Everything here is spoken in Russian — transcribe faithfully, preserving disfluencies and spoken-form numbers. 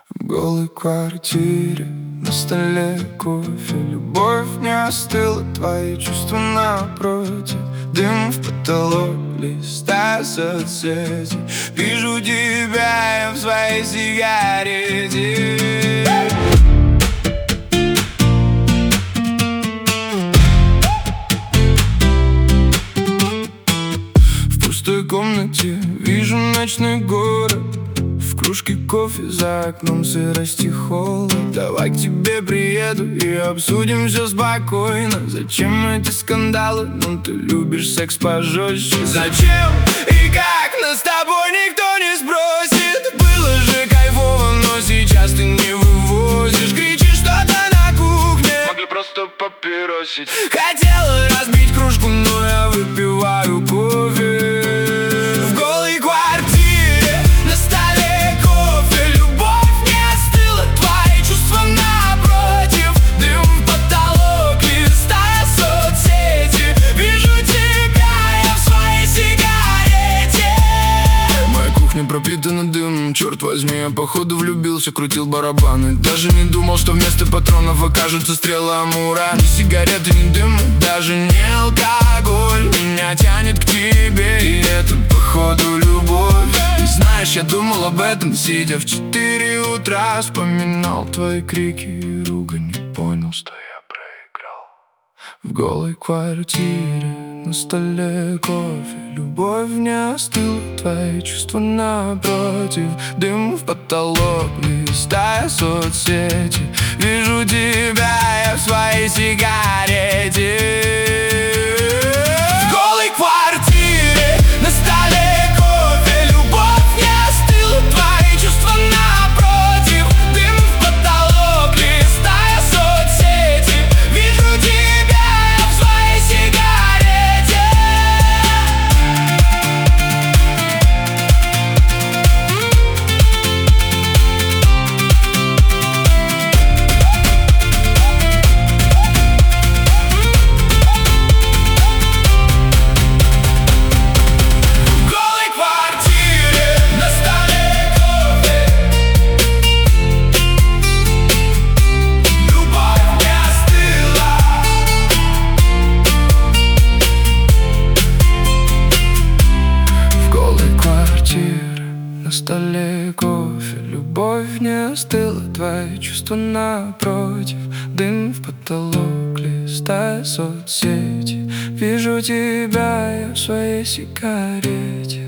В голой квартире, на столе кофе. Любовь не остыла, твои чувства напротив. Дым в потолок, листая соцсети. Вижу тебя я в своей сигарете. В пустой комнате вижу ночной город. В кружке кофе, за окном сырость и холод. Давай к тебе приеду и обсудим все спокойно. Зачем эти скандалы? Ну ты любишь секс пожестче. Зачем и как? Нас с тобой никто не спросит. Было же кайфово, но сейчас ты не вывозишь. Кричишь что-то на кухне, могли просто папиросить. Хотела разбить кружку, но я выпиваю кофе. Пропитана дымом, черт возьми, я походу влюбился, крутил барабаны. Даже не думал, что вместо патронов окажутся стрелы Амура. Ни сигареты, ни дым, даже не алкоголь меня тянет к тебе, и это походу любовь. И знаешь, я думал об этом, сидя в четыре утра. Вспоминал твои крики и ругань, не понял, что я проиграл. В голой квартире, на столе кофе. Любовь не остыла, твои чувства напротив. Дым в потолок, листая соцсети. Вижу тебя я в своей сигарете. В голой квартире, на столе кофе. Любовь не остыла, твои чувства напротив. Дым в потолок, листая соцсети. Вижу тебя я в своей сигарете. На столе кофе, любовь не остыла, твои чувства напротив. Дым в потолок, листая соцсети. Вижу тебя я в своей сигарете.